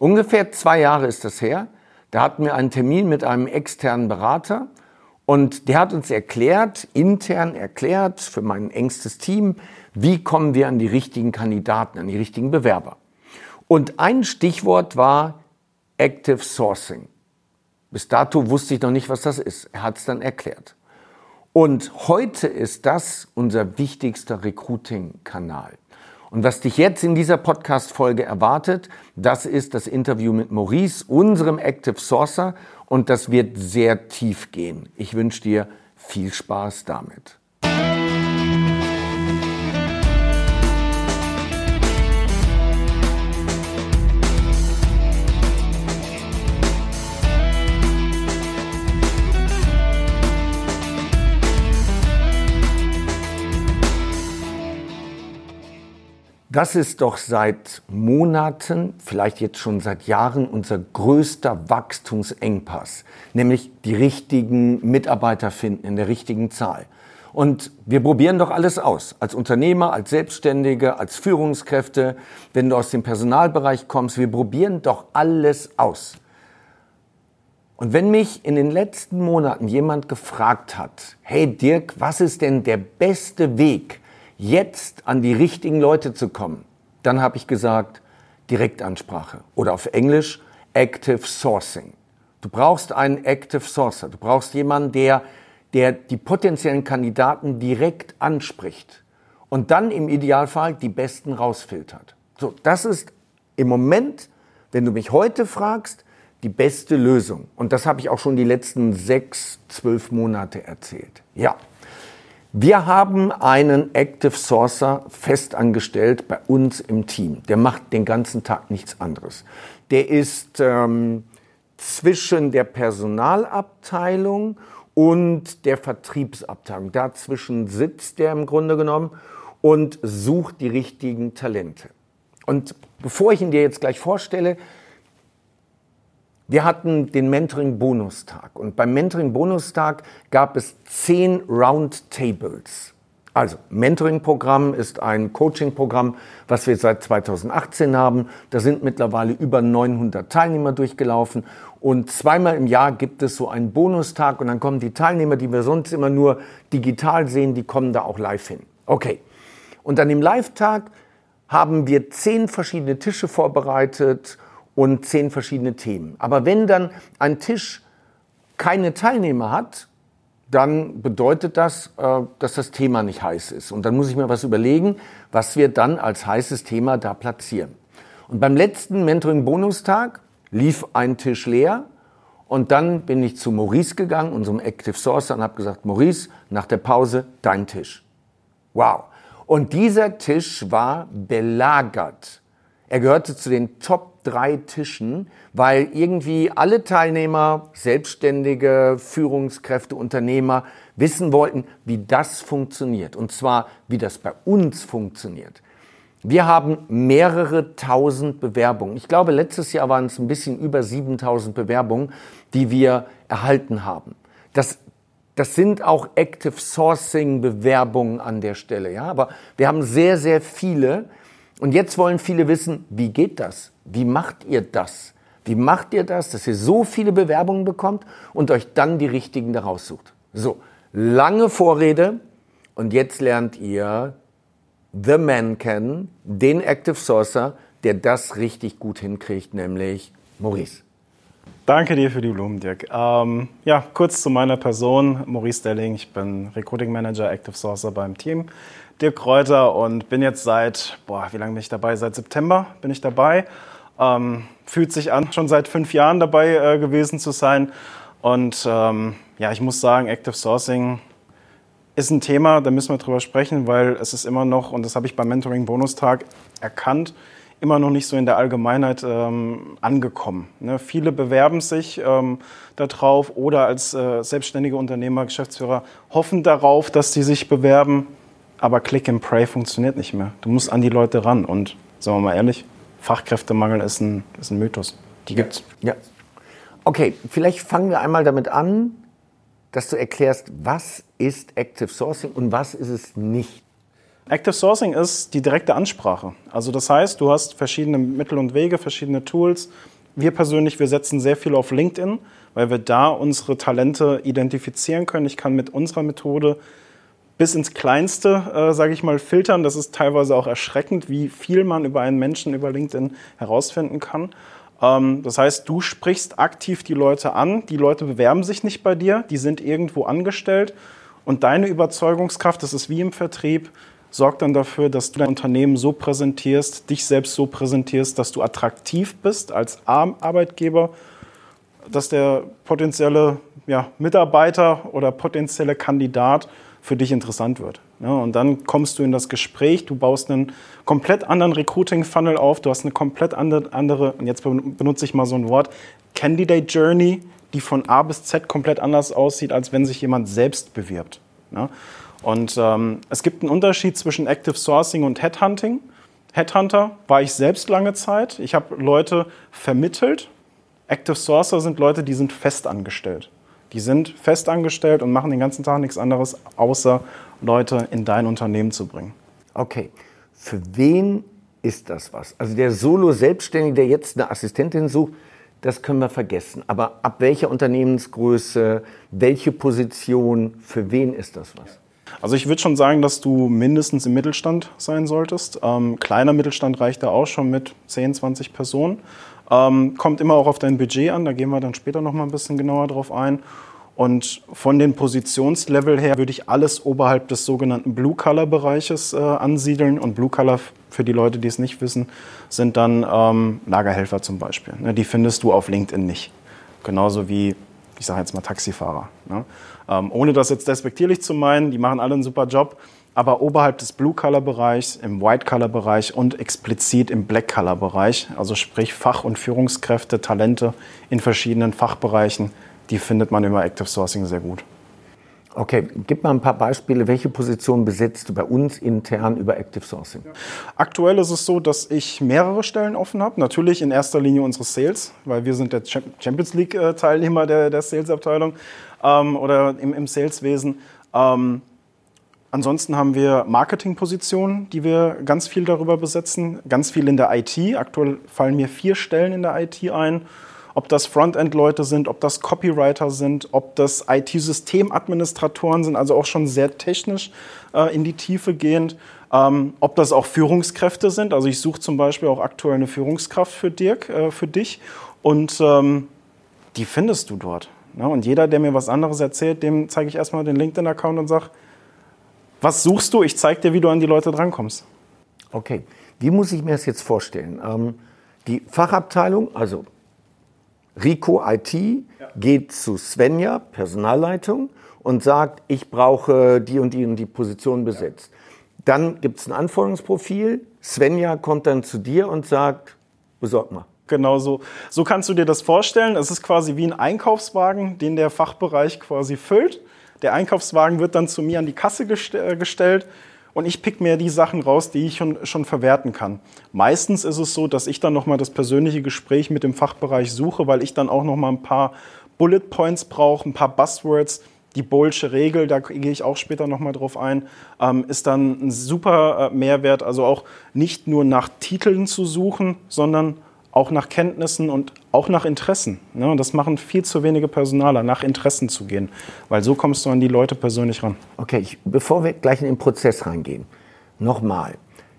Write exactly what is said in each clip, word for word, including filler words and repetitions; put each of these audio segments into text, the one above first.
Ungefähr zwei Jahre ist das her. Da hatten wir einen Termin mit einem externen Berater und der hat uns erklärt, intern erklärt, für mein engstes Team, wie kommen wir an die richtigen Kandidaten, an die richtigen Bewerber. Und ein Stichwort war Active Sourcing. Bis dato wusste ich noch nicht, was das ist. Er hat es dann erklärt. Und heute ist das unser wichtigster Recruiting-Kanal. Und was dich jetzt in dieser Podcast-Folge erwartet, das ist das Interview mit Maurice, unserem Active Sourcer. Und das wird sehr tief gehen. Ich wünsche dir viel Spaß damit. Das ist doch seit Monaten, vielleicht jetzt schon seit Jahren, unser größter Wachstumsengpass, nämlich die richtigen Mitarbeiter finden in der richtigen Zahl. Und wir probieren doch alles aus, als Unternehmer, als Selbstständige, als Führungskräfte, wenn du aus dem Personalbereich kommst, wir probieren doch alles aus. Und wenn mich in den letzten Monaten jemand gefragt hat, hey Dirk, was ist denn der beste Weg, jetzt an die richtigen Leute zu kommen, dann habe ich gesagt, Direktansprache oder auf Englisch Active Sourcing. Du brauchst einen Active Sourcer, du brauchst jemanden, der, der die potenziellen Kandidaten direkt anspricht und dann im Idealfall die besten rausfiltert. So, das ist im Moment, wenn du mich heute fragst, die beste Lösung. Und das habe ich auch schon die letzten sechs, zwölf Monate erzählt. Ja. Wir haben einen Active Sourcer festangestellt bei uns im Team. Der macht den ganzen Tag nichts anderes. Der ist ähm, zwischen der Personalabteilung und der Vertriebsabteilung. Dazwischen sitzt der im Grunde genommen und sucht die richtigen Talente. Und bevor ich ihn dir jetzt gleich vorstelle, wir hatten den Mentoring-Bonustag und beim Mentoring-Bonustag gab es zehn Roundtables. Also, Mentoring-Programm ist ein Coaching-Programm, was wir seit zweitausendachtzehn haben. Da sind mittlerweile über neunhundert Teilnehmer durchgelaufen und zweimal im Jahr gibt es so einen Bonustag und dann kommen die Teilnehmer, die wir sonst immer nur digital sehen, die kommen da auch live hin. Okay, und an dem Live-Tag haben wir zehn verschiedene Tische vorbereitet und zehn verschiedene Themen. Aber wenn dann ein Tisch keine Teilnehmer hat, dann bedeutet das, dass das Thema nicht heiß ist. Und dann muss ich mir was überlegen, was wir dann als heißes Thema da platzieren. Und beim letzten Mentoring-Bonustag lief ein Tisch leer und dann bin ich zu Maurice gegangen, unserem Active Sourcer, und habe gesagt, Maurice, nach der Pause dein Tisch. Wow. Und dieser Tisch war belagert. Er gehörte zu den Top drei Tischen, weil irgendwie alle Teilnehmer, Selbstständige, Führungskräfte, Unternehmer wissen wollten, wie das funktioniert. Und zwar, wie das bei uns funktioniert. Wir haben mehrere tausend Bewerbungen. Ich glaube, letztes Jahr waren es ein bisschen über siebentausend Bewerbungen, die wir erhalten haben. Das Das sind auch Active Sourcing Bewerbungen an der Stelle, ja. Aber wir haben sehr, sehr viele. Und jetzt wollen viele wissen, wie geht das? Wie macht ihr das? Wie macht ihr das, dass ihr so viele Bewerbungen bekommt und euch dann die richtigen da raussucht? So, lange Vorrede und jetzt lernt ihr The Man kennen, den Active Sourcer, der das richtig gut hinkriegt, nämlich Maurice. Danke dir für die Blumen, Dirk. Ähm, ja, kurz zu meiner Person. Maurice Delling, ich bin Recruiting Manager, Active Sourcer beim Team Dirk Kräuter und bin jetzt seit, boah, wie lange bin ich dabei? Seit September bin ich dabei. Ähm, fühlt sich an, schon seit fünf Jahren dabei äh, gewesen zu sein. Und ähm, ja, ich muss sagen, Active Sourcing ist ein Thema, da müssen wir drüber sprechen, weil es ist immer noch, und das habe ich beim Mentoring-Bonustag erkannt, immer noch nicht so in der Allgemeinheit ähm, angekommen. Ne? Viele bewerben sich ähm, darauf oder als äh, selbstständige Unternehmer, Geschäftsführer hoffen darauf, dass sie sich bewerben, aber Click and Pray funktioniert nicht mehr. Du musst an die Leute ran und, sagen wir mal ehrlich, Fachkräftemangel ist ein, ist ein Mythos. Die gibt's. Ja. Okay, vielleicht fangen wir einmal damit an, dass du erklärst, was ist Active Sourcing und was ist es nicht? Active Sourcing ist die direkte Ansprache. Also das heißt, du hast verschiedene Mittel und Wege, verschiedene Tools, wir persönlich, wir setzen sehr viel auf LinkedIn, weil wir da unsere Talente identifizieren können. Ich kann mit unserer Methode bis ins Kleinste, äh, sage ich mal, filtern. Das ist teilweise auch erschreckend, wie viel man über einen Menschen über LinkedIn herausfinden kann. Ähm, das heißt, du sprichst aktiv die Leute an. Die Leute bewerben sich nicht bei dir, die sind irgendwo angestellt. Und deine Überzeugungskraft, das ist wie im Vertrieb, sorgt dann dafür, dass du dein Unternehmen so präsentierst, dich selbst so präsentierst, dass du attraktiv bist als Arbeitgeber, dass der potenzielle ja, Mitarbeiter oder potenzielle Kandidat für dich interessant wird. Ja, und dann kommst du in das Gespräch, du baust einen komplett anderen Recruiting-Funnel auf, du hast eine komplett andere, andere, und jetzt benutze ich mal so ein Wort, Candidate Journey, die von A bis Z komplett anders aussieht, als wenn sich jemand selbst bewirbt. Ja? Und ähm, es gibt einen Unterschied zwischen Active Sourcing und Headhunting. Headhunter war ich selbst lange Zeit. Ich habe Leute vermittelt. Active Sourcer sind Leute, die sind festangestellt. Die sind festangestellt und machen den ganzen Tag nichts anderes, außer Leute in dein Unternehmen zu bringen. Okay, für wen ist das was? Also der Solo-Selbstständige, der jetzt eine Assistentin sucht, das können wir vergessen. Aber ab welcher Unternehmensgröße, welche Position, für wen ist das was? Also ich würde schon sagen, dass du mindestens im Mittelstand sein solltest. Ähm, kleiner Mittelstand reicht da auch schon mit zehn, zwanzig Personen. Ähm, kommt immer auch auf dein Budget an, da gehen wir dann später noch mal ein bisschen genauer drauf ein. Und von den Positionslevel her würde ich alles oberhalb des sogenannten Blue-Color-Bereiches äh, ansiedeln. Und Blue-Color, für die Leute, die es nicht wissen, sind dann ähm, Lagerhelfer zum Beispiel. Ne, die findest du auf LinkedIn nicht. Genauso wie, ich sage jetzt mal, Taxifahrer. Ne? Ähm, ohne das jetzt despektierlich zu meinen, die machen alle einen super Job. Aber oberhalb des Blue-Color-Bereichs, im White-Color-Bereich und explizit im Black-Color-Bereich, also sprich Fach- und Führungskräfte, Talente in verschiedenen Fachbereichen, die findet man über Active Sourcing sehr gut. Okay, gib mal ein paar Beispiele. Welche Positionen besetzt du bei uns intern über Active Sourcing? Ja. Aktuell ist es so, dass ich mehrere Stellen offen habe. Natürlich in erster Linie unsere Sales, weil wir sind der Champions League-Teilnehmer der, der Sales-Abteilung ähm, oder im, im Saleswesen. Ähm, Ansonsten haben wir Marketingpositionen, die wir ganz viel darüber besetzen, ganz viel in der I T. Aktuell fallen mir vier Stellen in der I T ein. Ob das Frontend-Leute sind, ob das Copywriter sind, ob das I T-Systemadministratoren sind, also auch schon sehr technisch äh, in die Tiefe gehend. Ähm, ob das auch Führungskräfte sind. Also ich suche zum Beispiel auch aktuell eine Führungskraft für Dirk, äh, für dich. Und ähm, die findest du dort. Ne? Und jeder, der mir was anderes erzählt, dem zeige ich erstmal den LinkedIn-Account und sage, was suchst du? Ich zeige dir, wie du an die Leute drankommst. Okay, wie muss ich mir das jetzt vorstellen? Ähm, die Fachabteilung, also Rico I T, ja, geht zu Svenja, Personalleitung, und sagt, ich brauche die und die und die Position besetzt. Ja. Dann gibt es ein Anforderungsprofil. Svenja kommt dann zu dir und sagt, besorg mal. Genau so. So kannst du dir das vorstellen. Es ist quasi wie ein Einkaufswagen, den der Fachbereich quasi füllt. Der Einkaufswagen wird dann zu mir an die Kasse gestellt und ich pick mir die Sachen raus, die ich schon, schon verwerten kann. Meistens ist es so, dass ich dann nochmal das persönliche Gespräch mit dem Fachbereich suche, weil ich dann auch nochmal ein paar Bullet Points brauche, ein paar Buzzwords. Die Bohlsche Regel, da gehe ich auch später nochmal drauf ein, ähm, ist dann ein super äh, Mehrwert. Also auch nicht nur nach Titeln zu suchen, sondern auch nach Kenntnissen und auch nach Interessen. Ne? Und das machen viel zu wenige Personaler, nach Interessen zu gehen. Weil so kommst du an die Leute persönlich ran. Okay, ich, bevor wir gleich in den Prozess reingehen, nochmal.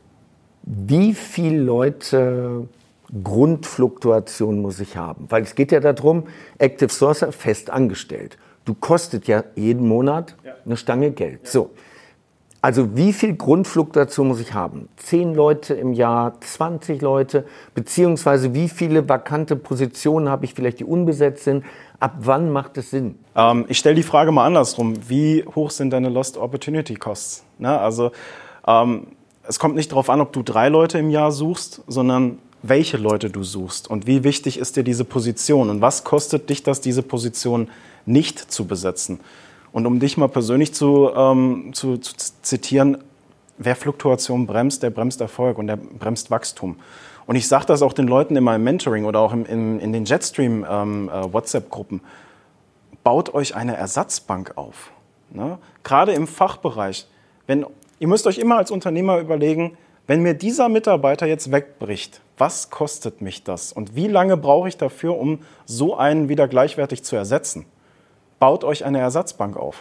Wie viele Leute Grundfluktuation muss ich haben? Weil es geht ja darum, Active Sourcer fest angestellt. Du kostet ja jeden Monat ja. eine Stange Geld. Ja. So. Also wie viel Grundfluktuation muss ich haben? Zehn Leute im Jahr, zwanzig Leute, beziehungsweise wie viele vakante Positionen habe ich vielleicht, die unbesetzt sind? Ab wann macht es Sinn? Ähm, ich stelle die Frage mal andersrum. Wie hoch sind deine Lost Opportunity Costs? Ne? Also ähm, es kommt nicht darauf an, ob du drei Leute im Jahr suchst, sondern welche Leute du suchst und wie wichtig ist dir diese Position und was kostet dich das, diese Position nicht zu besetzen? Und um dich mal persönlich zu, ähm, zu, zu zitieren, wer Fluktuation bremst, der bremst Erfolg und der bremst Wachstum. Und ich sage das auch den Leuten in meinem Mentoring oder auch im, in, in den Jetstream ähm, äh, WhatsApp-Gruppen. Baut euch eine Ersatzbank auf. Ne? Gerade im Fachbereich. Wenn, ihr müsst euch immer als Unternehmer überlegen, wenn mir dieser Mitarbeiter jetzt wegbricht, was kostet mich das? Und wie lange brauche ich dafür, um so einen wieder gleichwertig zu ersetzen? Baut euch eine Ersatzbank auf.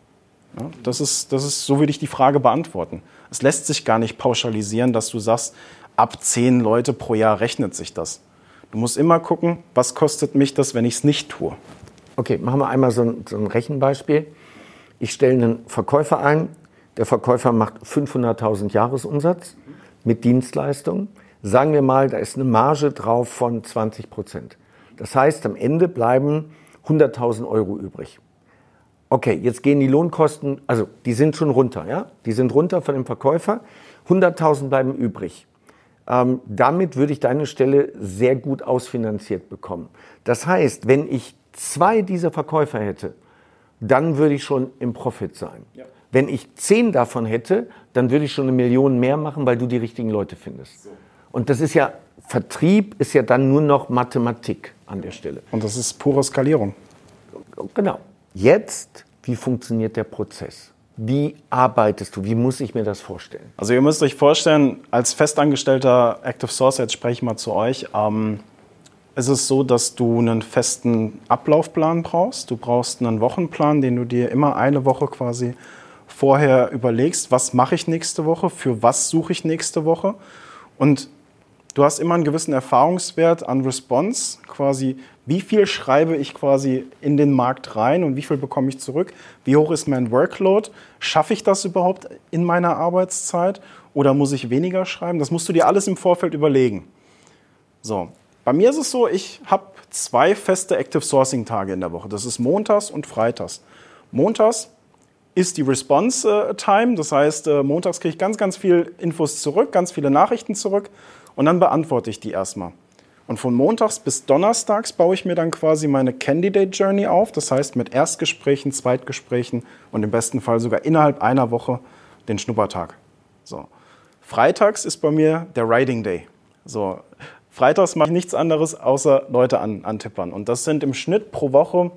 Ja, das ist, das ist, so würde ich die Frage beantworten. Es lässt sich gar nicht pauschalisieren, dass du sagst, ab zehn Leute pro Jahr rechnet sich das. Du musst immer gucken, was kostet mich das, wenn ich es nicht tue. Okay, machen wir einmal so ein, so ein Rechenbeispiel. Ich stelle einen Verkäufer ein. Der Verkäufer macht fünfhunderttausend Jahresumsatz mit Dienstleistungen. Sagen wir mal, da ist eine Marge drauf von zwanzig Prozent. Das heißt, am Ende bleiben hunderttausend Euro übrig. Okay, jetzt gehen die Lohnkosten, also die sind schon runter, ja? Die sind runter von dem Verkäufer. hunderttausend bleiben übrig. Ähm, damit würde ich deine Stelle sehr gut ausfinanziert bekommen. Das heißt, wenn ich zwei dieser Verkäufer hätte, dann würde ich schon im Profit sein. Ja. Wenn ich zehn davon hätte, dann würde ich schon eine Million mehr machen, weil du die richtigen Leute findest. So. Und das ist ja, Vertrieb ist ja dann nur noch Mathematik an der Stelle. Und das ist pure Skalierung. Genau. Jetzt, wie funktioniert der Prozess? Wie arbeitest du? Wie muss ich mir das vorstellen? Also ihr müsst euch vorstellen, als festangestellter Active Sourcer, jetzt spreche ich mal zu euch, ähm, ist es so, dass du einen festen Ablaufplan brauchst. Du brauchst einen Wochenplan, den du dir immer eine Woche quasi vorher überlegst, was mache ich nächste Woche, für was suche ich nächste Woche. Und du hast immer einen gewissen Erfahrungswert an Response, quasi wie viel schreibe ich quasi in den Markt rein und wie viel bekomme ich zurück, wie hoch ist mein Workload, schaffe ich das überhaupt in meiner Arbeitszeit oder muss ich weniger schreiben, das musst du dir alles im Vorfeld überlegen. So, bei mir ist es so, ich habe zwei feste Active Sourcing Tage in der Woche, das ist montags und freitags. Montags ist die Response Time, das heißt, montags kriege ich ganz, ganz viel Infos zurück, ganz viele Nachrichten zurück. Und dann beantworte ich die erstmal. Und von montags bis donnerstags baue ich mir dann quasi meine Candidate Journey auf. Das heißt mit Erstgesprächen, Zweitgesprächen und im besten Fall sogar innerhalb einer Woche den Schnuppertag. So. Freitags ist bei mir der Writing Day. So. Freitags mache ich nichts anderes, außer Leute an, antippern. Und das sind im Schnitt pro Woche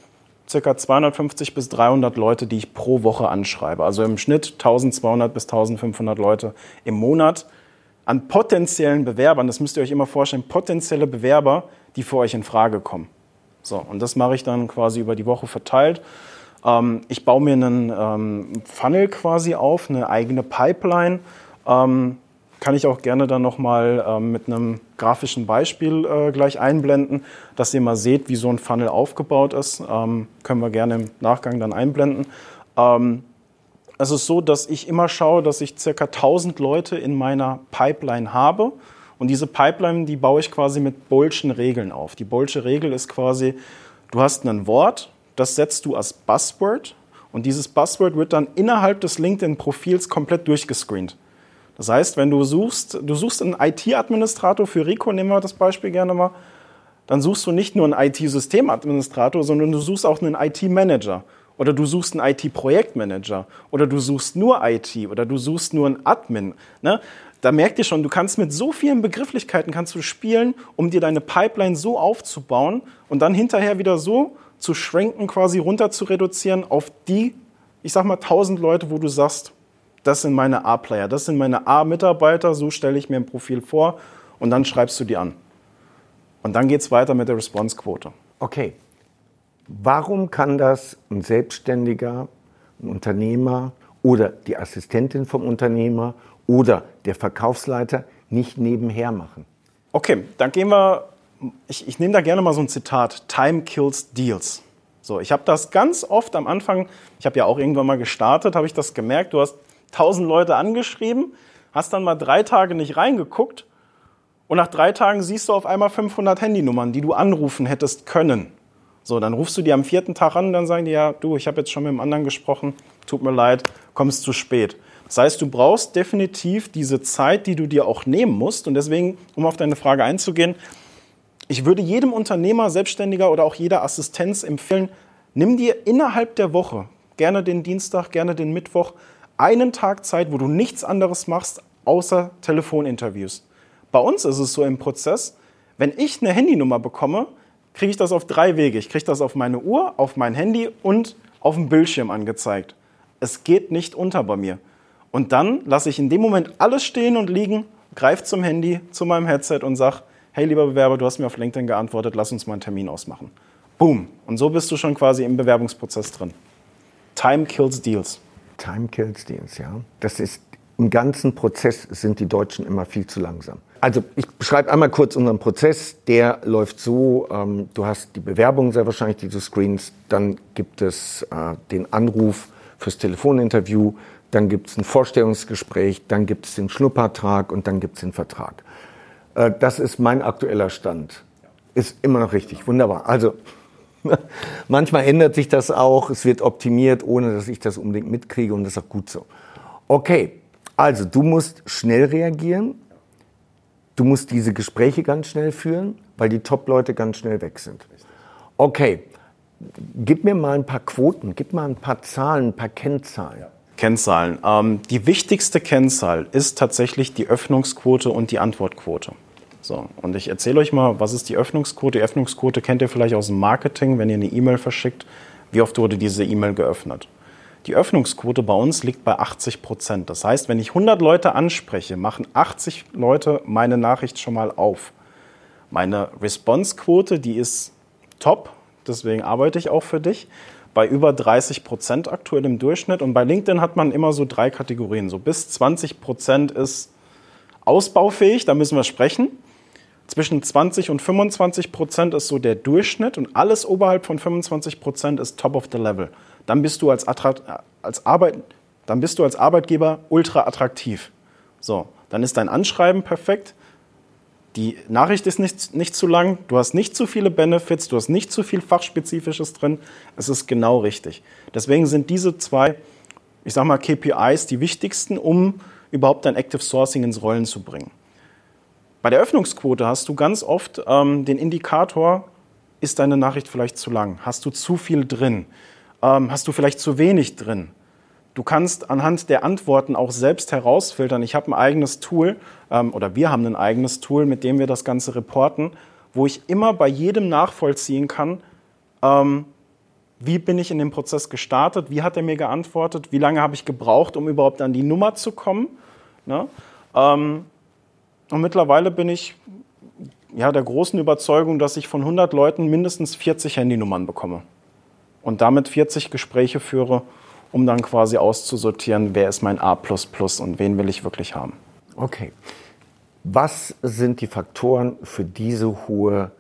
ca. zweihundertfünfzig bis dreihundert Leute, die ich pro Woche anschreibe. Also im Schnitt eintausendzweihundert bis eintausendfünfhundert Leute im Monat. An potenziellen Bewerbern, das müsst ihr euch immer vorstellen, potenzielle Bewerber, die für euch in Frage kommen. So, und das mache ich dann quasi über die Woche verteilt. Ähm, ich baue mir einen ähm, Funnel quasi auf, eine eigene Pipeline. Ähm, kann ich auch gerne dann nochmal ähm, mit einem grafischen Beispiel äh, gleich einblenden, dass ihr mal seht, wie so ein Funnel aufgebaut ist. Ähm, können wir gerne im Nachgang dann einblenden. Ähm, Es ist so, dass ich immer schaue, dass ich ca. tausend Leute in meiner Pipeline habe. Und diese Pipeline, die baue ich quasi mit Boolschen Regeln auf. Die Boolsche Regel ist quasi, du hast ein Wort, das setzt du als Buzzword. Und dieses Buzzword wird dann innerhalb des LinkedIn-Profils komplett durchgescreent. Das heißt, wenn du suchst, du suchst einen I T-Administrator, für Rico nehmen wir das Beispiel gerne mal, dann suchst du nicht nur einen I T-Systemadministrator, sondern du suchst auch einen I T-Manager. Oder du suchst einen I T-Projektmanager oder du suchst nur I T oder du suchst nur einen Admin. Ne? Da merkt ihr schon, du kannst mit so vielen Begrifflichkeiten kannst du spielen, um dir deine Pipeline so aufzubauen und dann hinterher wieder so zu schwenken, quasi runter zu reduzieren auf die, ich sag mal, tausend Leute, wo du sagst, das sind meine A-Player, das sind meine A-Mitarbeiter, so stelle ich mir ein Profil vor und dann schreibst du die an. Und dann geht es weiter mit der Response-Quote. Okay. Warum kann das ein Selbstständiger, ein Unternehmer oder die Assistentin vom Unternehmer oder der Verkaufsleiter nicht nebenher machen? Okay, dann gehen wir, ich, ich nehme da gerne mal so ein Zitat, Time kills deals. So, ich habe das ganz oft am Anfang, ich habe ja auch irgendwann mal gestartet, habe ich das gemerkt, du hast tausend Leute angeschrieben, hast dann mal drei Tage nicht reingeguckt und nach drei Tagen siehst du auf einmal fünfhundert Handynummern, die du anrufen hättest können. So, dann rufst du die am vierten Tag an und dann sagen die, ja, du, ich habe jetzt schon mit dem anderen gesprochen, tut mir leid, kommst zu spät. Das heißt, du brauchst definitiv diese Zeit, die du dir auch nehmen musst. Und deswegen, um auf deine Frage einzugehen, ich würde jedem Unternehmer, Selbstständiger oder auch jeder Assistenz empfehlen, nimm dir innerhalb der Woche, gerne den Dienstag, gerne den Mittwoch, einen Tag Zeit, wo du nichts anderes machst, außer Telefoninterviews. Bei uns ist es so im Prozess, wenn ich eine Handynummer bekomme, kriege ich das auf drei Wege. Ich kriege das auf meine Uhr, auf mein Handy und auf dem Bildschirm angezeigt. Es geht nicht unter bei mir. Und dann lasse ich in dem Moment alles stehen und liegen, greife zum Handy, zu meinem Headset und sage, hey lieber Bewerber, du hast mir auf LinkedIn geantwortet, lass uns mal einen Termin ausmachen. Boom. Und so bist du schon quasi im Bewerbungsprozess drin. Time kills deals. Time kills deals, ja. Das ist, im ganzen Prozess sind die Deutschen immer viel zu langsam. Also ich beschreibe einmal kurz unseren Prozess. Der läuft so, ähm, du hast die Bewerbung sehr wahrscheinlich, die du screenst. Dann gibt es äh, den Anruf fürs Telefoninterview. Dann gibt es ein Vorstellungsgespräch. Dann gibt es den Schnuppertag und dann gibt es den Vertrag. Äh, das ist mein aktueller Stand. Ist immer noch richtig, wunderbar. Also manchmal ändert sich das auch. Es wird optimiert, ohne dass ich das unbedingt mitkriege und das ist auch gut so. Okay, also du musst schnell reagieren. Du musst diese Gespräche ganz schnell führen, weil die Top-Leute ganz schnell weg sind. Okay, gib mir mal ein paar Quoten, gib mal ein paar Zahlen, ein paar Kennzahlen. Kennzahlen. Ähm, die wichtigste Kennzahl ist tatsächlich die Öffnungsquote und die Antwortquote. So, und ich erzähle euch mal, was ist die Öffnungsquote? Die Öffnungsquote kennt ihr vielleicht aus dem Marketing, wenn ihr eine E-Mail verschickt. Wie oft wurde diese E-Mail geöffnet? Die Öffnungsquote bei uns liegt bei achtzig Prozent. Das heißt, wenn ich hundert Leute anspreche, machen achtzig Leute meine Nachricht schon mal auf. Meine Response-Quote, die ist top, deswegen arbeite ich auch für dich, bei über dreißig Prozent aktuell im Durchschnitt. Und bei LinkedIn hat man immer so drei Kategorien. So bis zwanzig Prozent ist ausbaufähig, da müssen wir sprechen. Zwischen zwanzig und fünfundzwanzig Prozent ist so der Durchschnitt und alles oberhalb von fünfundzwanzig Prozent ist top of the level. Dann bist du als, als, Arbeit, dann bist du als Arbeitgeber ultra attraktiv. So, dann ist dein Anschreiben perfekt. Die Nachricht ist nicht, nicht zu lang, du hast nicht zu viele Benefits, du hast nicht zu viel Fachspezifisches drin. Es ist genau richtig. Deswegen sind diese zwei, ich sag mal, K P Is die wichtigsten, um überhaupt dein Active Sourcing ins Rollen zu bringen. Bei der Öffnungsquote hast du ganz oft ähm, den Indikator, ist deine Nachricht vielleicht zu lang? Hast du zu viel drin? Ähm, hast du vielleicht zu wenig drin? Du kannst anhand der Antworten auch selbst herausfiltern. Ich habe ein eigenes Tool, ähm, oder wir haben ein eigenes Tool, mit dem wir das Ganze reporten, wo ich immer bei jedem nachvollziehen kann, ähm, wie bin ich in den Prozess gestartet, wie hat er mir geantwortet, wie lange habe ich gebraucht, um überhaupt an die Nummer zu kommen. Ne? Ähm, und mittlerweile bin ich ja, der großen Überzeugung, dass ich von hundert Leuten mindestens vierzig Handynummern bekomme und damit vierzig Gespräche führe, um dann quasi auszusortieren, wer ist mein A plus plus und wen will ich wirklich haben. Okay. Was sind die Faktoren für diese hohe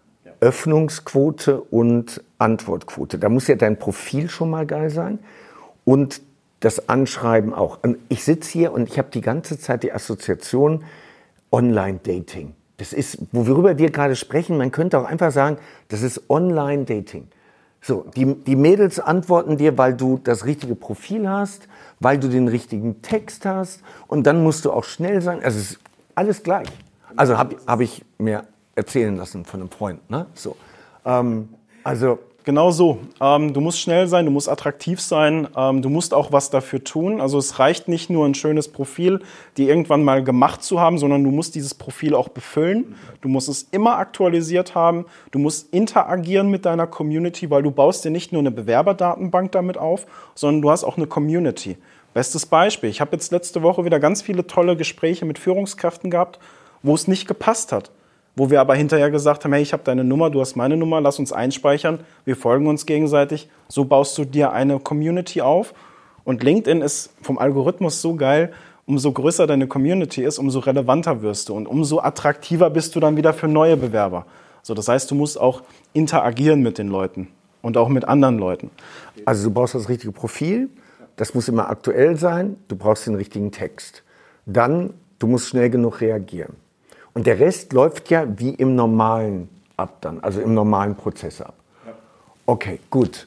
Öffnungsquote und Antwortquote? Da muss ja dein Profil schon mal geil sein und das Anschreiben auch. Und ich sitze hier und ich habe die ganze Zeit die Assoziation Online-Dating. Das ist, worüber wir gerade sprechen, man könnte auch einfach sagen, das ist Online-Dating. So, die, die Mädels antworten dir, weil du das richtige Profil hast, weil du den richtigen Text hast und dann musst du auch schnell sein. Also es ist alles gleich. Also habe hab ich mir erzählen lassen von einem Freund. Ne? So, ähm, also Genau so. Ähm, du musst schnell sein, du musst attraktiv sein, ähm, du musst auch was dafür tun. Also es reicht nicht nur ein schönes Profil, die irgendwann mal gemacht zu haben, sondern du musst dieses Profil auch befüllen. Du musst es immer aktualisiert haben. Du musst interagieren mit deiner Community, weil du baust dir nicht nur eine Bewerberdatenbank damit auf, sondern du hast auch eine Community. Bestes Beispiel, ich habe jetzt letzte Woche wieder ganz viele tolle Gespräche mit Führungskräften gehabt, wo es nicht gepasst hat. Wo wir aber hinterher gesagt haben, hey, ich habe deine Nummer, du hast meine Nummer, lass uns einspeichern, wir folgen uns gegenseitig. So baust du dir eine Community auf. Und LinkedIn ist vom Algorithmus so geil, umso größer deine Community ist, umso relevanter wirst du und umso attraktiver bist du dann wieder für neue Bewerber. So, das heißt, du musst auch interagieren mit den Leuten und auch mit anderen Leuten. Also du brauchst das richtige Profil, das muss immer aktuell sein, du brauchst den richtigen Text. Dann, du musst schnell genug reagieren. Und der Rest läuft ja wie im normalen ab dann, also im normalen Prozess ab. Okay, gut.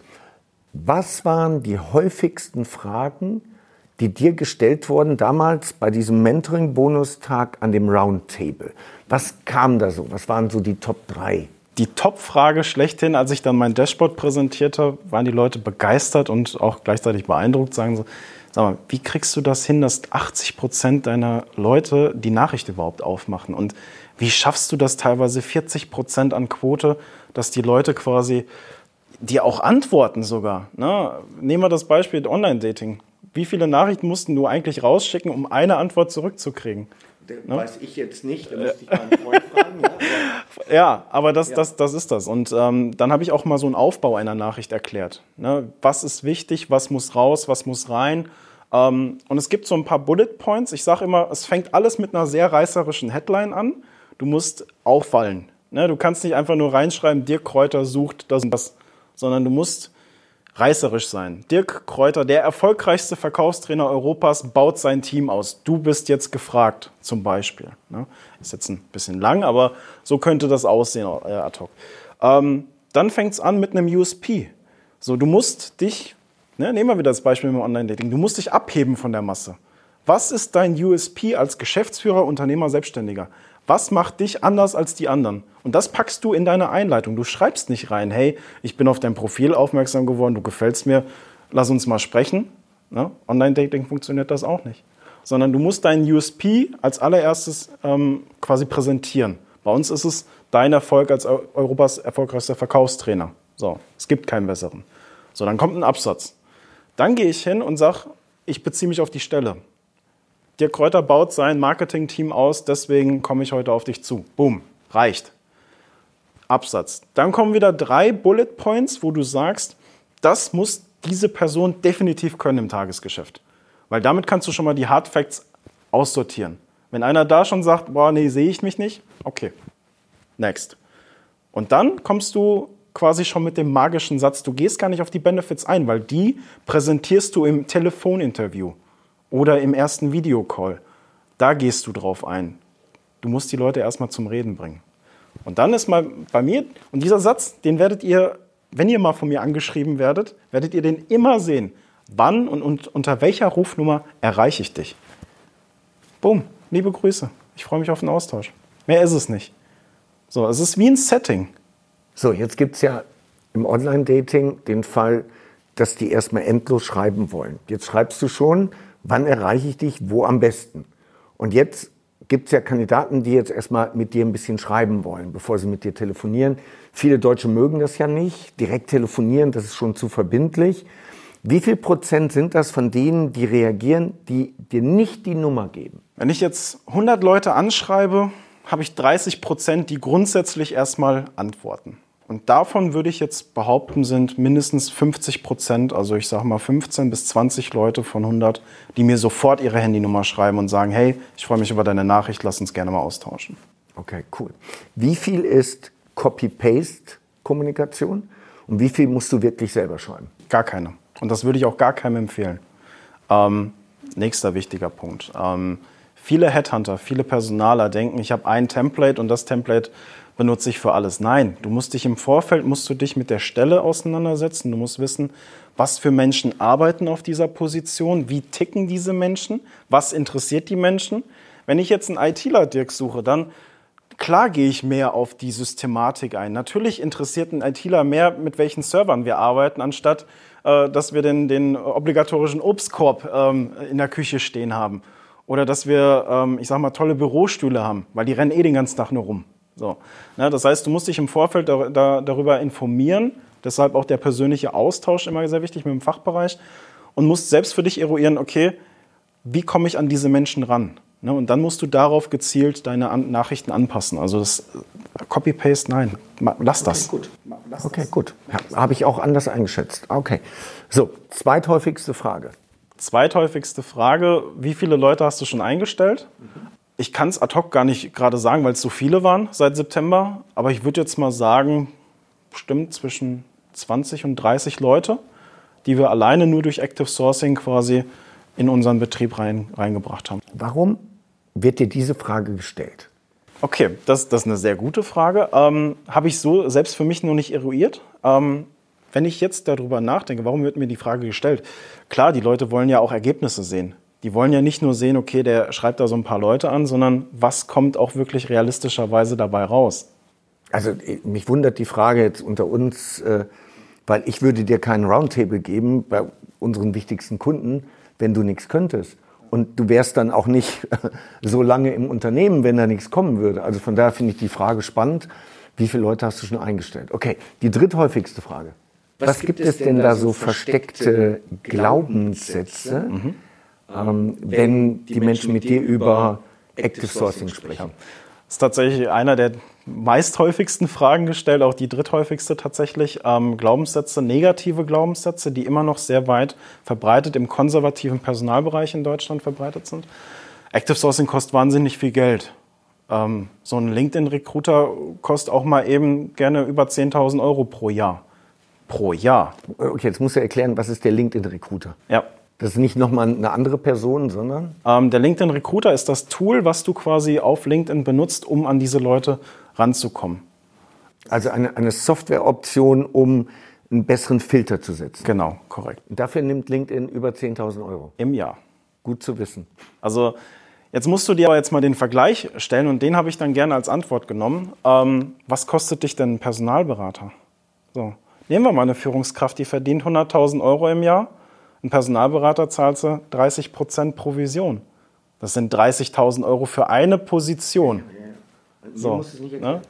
Was waren die häufigsten Fragen, die dir gestellt wurden damals bei diesem Mentoring-Bonustag an dem Roundtable? Was kam da so? Was waren so die Top drei? Die Top-Frage schlechthin, als ich dann mein Dashboard präsentierte, waren die Leute begeistert und auch gleichzeitig beeindruckt, sagen so, sag mal, wie kriegst du das hin, dass achtzig Prozent deiner Leute die Nachricht überhaupt aufmachen? Und wie schaffst du das teilweise vierzig Prozent an Quote, dass die Leute quasi dir auch antworten sogar? Ne? Nehmen wir das Beispiel Online-Dating. wie viele Nachrichten mussten du eigentlich rausschicken, um eine Antwort zurückzukriegen? Ne? Weiß ich jetzt nicht, da müsste ich meinen Freund fragen. Ja, ja aber das, ja. das, das ist das. Und ähm, dann habe ich auch mal so einen Aufbau einer Nachricht erklärt. Ne? Was ist wichtig, was muss raus, was muss rein? Ähm, und es gibt so ein paar Bullet Points. Ich sage immer, es fängt alles mit einer sehr reißerischen Headline an. Du musst auffallen. Ne? Du kannst nicht einfach nur reinschreiben, Dirk Kräuter sucht das und das, sondern du musst reißerisch sein. Dirk Kräuter, der erfolgreichste Verkaufstrainer Europas, baut sein Team aus. Du bist jetzt gefragt, zum Beispiel. Ne? Ist jetzt ein bisschen lang, aber so könnte das aussehen, äh, ad hoc. Ähm, dann fängt es an mit einem U S P. So, du musst dich, ne, nehmen wir wieder das Beispiel mit dem Online-Dating, du musst dich abheben von der Masse. Was ist dein U S P als Geschäftsführer, Unternehmer, Selbstständiger? Was macht dich anders als die anderen? Und das packst du in deine Einleitung. Du schreibst nicht rein, hey, ich bin auf dein Profil aufmerksam geworden, du gefällst mir, lass uns mal sprechen. Ne? Online-Dating funktioniert das auch nicht. Sondern du musst deinen U S P als allererstes ähm, quasi präsentieren. Bei uns ist es dein Erfolg als Europas erfolgreichster Verkaufstrainer. So, es gibt keinen besseren. So, dann kommt ein Absatz. Dann gehe ich hin und sage, ich beziehe mich auf die Stelle. Dirk Kräuter baut sein Marketing-Team aus, deswegen komme ich heute auf dich zu. Boom, reicht. Absatz. Dann kommen wieder drei Bullet Points, wo du sagst, das muss diese Person definitiv können im Tagesgeschäft. Weil damit kannst du schon mal die Hard Facts aussortieren. Wenn einer da schon sagt, boah, nee, sehe ich mich nicht, okay, next. Und dann kommst du quasi schon mit dem magischen Satz, du gehst gar nicht auf die Benefits ein, weil die präsentierst du im Telefoninterview. Oder im ersten Videocall, da gehst du drauf ein. Du musst die Leute erstmal zum Reden bringen. Und dann ist mal bei mir, und dieser Satz, den werdet ihr, wenn ihr mal von mir angeschrieben werdet, werdet ihr den immer sehen. Wann und, und unter welcher Rufnummer erreiche ich dich? Boom, liebe Grüße. Ich freue mich auf den Austausch. Mehr ist es nicht. So, es ist wie ein Setting. So, jetzt gibt es ja im Online-Dating den Fall, dass die erstmal endlos schreiben wollen. Jetzt schreibst du schon, wann erreiche ich dich, wo am besten? Und jetzt gibt es ja Kandidaten, die jetzt erstmal mit dir ein bisschen schreiben wollen, bevor sie mit dir telefonieren. Viele Deutsche mögen das ja nicht. Direkt telefonieren, das ist schon zu verbindlich. Wie viel Prozent sind das von denen, die reagieren, die dir nicht die Nummer geben? Wenn ich jetzt hundert Leute anschreibe, habe ich dreißig Prozent, die grundsätzlich erstmal antworten. Und davon würde ich jetzt behaupten, sind mindestens fünfzig Prozent, also ich sage mal fünfzehn bis zwanzig Leute von hundert, die mir sofort ihre Handynummer schreiben und sagen, hey, ich freue mich über deine Nachricht, lass uns gerne mal austauschen. Okay, cool. Wie viel ist Copy-Paste-Kommunikation und wie viel musst du wirklich selber schreiben? Gar keine. Und das würde ich auch gar keinem empfehlen. Ähm, nächster wichtiger Punkt. Ähm, viele Headhunter, viele Personaler denken, ich habe ein Template und das Template benutze ich für alles. Nein, du musst dich im Vorfeld, musst du dich mit der Stelle auseinandersetzen. Du musst wissen, was für Menschen arbeiten auf dieser Position, wie ticken diese Menschen, was interessiert die Menschen. Wenn ich jetzt einen ITler, Dirk, suche, dann klar gehe ich mehr auf die Systematik ein. Natürlich interessiert ein ITler mehr, mit welchen Servern wir arbeiten, anstatt äh, dass wir den, den obligatorischen Obstkorb ähm, in der Küche stehen haben. Oder dass wir, ähm, ich sag mal, tolle Bürostühle haben, weil die rennen eh den ganzen Tag nur rum. So. Ja, das heißt, du musst dich im Vorfeld da, da, darüber informieren, deshalb auch der persönliche Austausch immer sehr wichtig mit dem Fachbereich und musst selbst für dich eruieren, okay, wie komme ich an diese Menschen ran? Ne, und dann musst du darauf gezielt deine an- Nachrichten anpassen. Also das Copy-Paste, nein, lass das. Okay, gut. Lass okay, das. gut. Ja, habe ich auch anders eingeschätzt. Okay. So, zweithäufigste Frage. Zweithäufigste Frage, wie viele Leute hast du schon eingestellt? Mhm. Ich kann es ad hoc gar nicht gerade sagen, weil es so viele waren seit September. Aber ich würde jetzt mal sagen, bestimmt zwischen zwanzig und dreißig Leute, die wir alleine nur durch Active Sourcing quasi in unseren Betrieb rein, reingebracht haben. Warum wird dir diese Frage gestellt? Okay, das, das ist eine sehr gute Frage. Ähm, habe ich so selbst für mich noch nicht eruiert. Ähm, wenn ich jetzt darüber nachdenke, warum wird mir die Frage gestellt? Klar, die Leute wollen ja auch Ergebnisse sehen. Die wollen ja nicht nur sehen, okay, der schreibt da so ein paar Leute an, sondern was kommt auch wirklich realistischerweise dabei raus? Also mich wundert die Frage jetzt unter uns, äh, weil ich würde dir keinen Roundtable geben bei unseren wichtigsten Kunden, wenn du nichts könntest. Und du wärst dann auch nicht so lange im Unternehmen, wenn da nichts kommen würde. Also von daher finde ich die Frage spannend. Wie viele Leute hast du schon eingestellt? Okay, die dritthäufigste Frage. Was gibt es denn da so versteckte Glaubenssätze, mhm. ähm, wenn die Menschen mit dir über Active Sourcing sprechen? Das ist tatsächlich einer der meisthäufigsten Fragen gestellt, auch die dritthäufigste tatsächlich. Ähm, Glaubenssätze, negative Glaubenssätze, die immer noch sehr weit verbreitet im konservativen Personalbereich in Deutschland verbreitet sind. Active Sourcing kostet wahnsinnig viel Geld. Ähm, so ein LinkedIn-Recruiter kostet auch mal eben gerne über zehntausend Euro pro Jahr. Pro Jahr. Okay, jetzt musst du erklären, was ist der LinkedIn-Recruiter? Ja. Das ist nicht nochmal eine andere Person, sondern? Ähm, der LinkedIn-Recruiter ist das Tool, was du quasi auf LinkedIn benutzt, um an diese Leute ranzukommen. Also eine, eine Softwareoption, um einen besseren Filter zu setzen. Genau, korrekt. Und dafür nimmt LinkedIn über zehntausend Euro. Im Jahr. Gut zu wissen. Also jetzt musst du dir aber jetzt mal den Vergleich stellen und den habe ich dann gerne als Antwort genommen. Ähm, was kostet dich denn ein Personalberater? So. Nehmen wir mal eine Führungskraft, die verdient hunderttausend Euro im Jahr. Ein Personalberater zahlt sie dreißig Prozent Provision. Das sind dreißigtausend Euro für eine Position. So, ne?